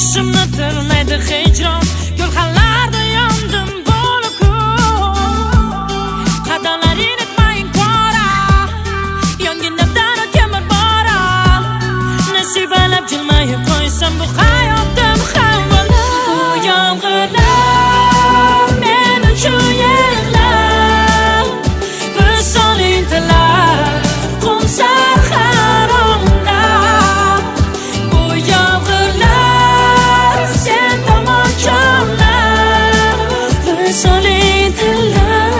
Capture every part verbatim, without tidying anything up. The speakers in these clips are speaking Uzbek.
Boshimni tirmaydi hijron, gulxanlarda yondim bo'liku. Qadamlaring etmayin qora, yonginamdan o'tkamir bora. Nasibalab jilmayib qo'ysam bu hayotim havola. Bu yomg'irlar men uchun yig'lar, visoling tilar qumsar haromda. Bu yomg'irlar sen tomon jonlar, visoling tilar.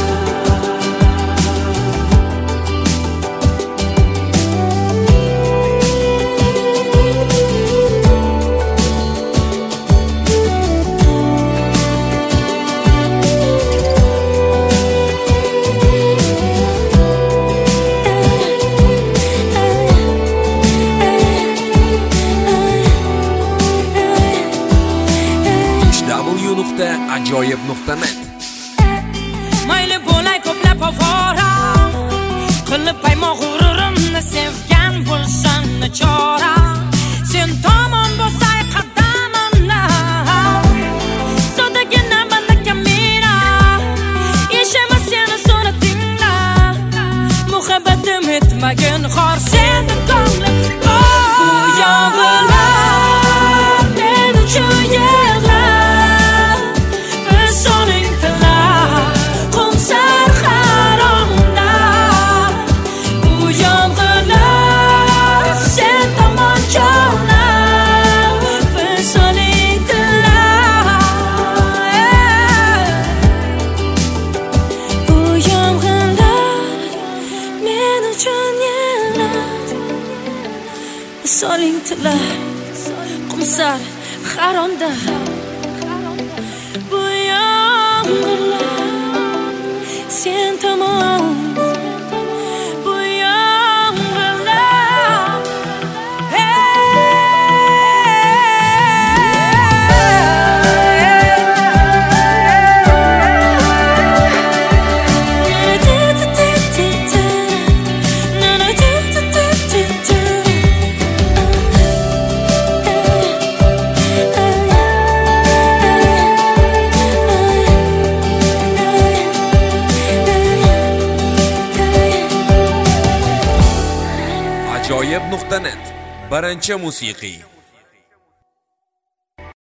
ajoyib nuqta net. Mayli bo'lay ko'plab ovora, qilib paymon g'ururimni sevgan bo'lsam nachora. Sen tomon bo'lsay qadamimni, sodagina banda kamina, ishima seni suratingda. Muhabbatim etmagin xor seni ko'nglim. Bu yomg'irlar men uchun yig'lar, visoling tilar qumsar haromda. Bu yomg'irlar sen tomon jonlar, visoling tilar. Bu yomg'irlar men uchun yig'lar, visoling tilar qumsar haromda. Bu yomg'irlar sen tomon, bu yomg'irlar ajoyib nuqta net. Birinchi musiqiy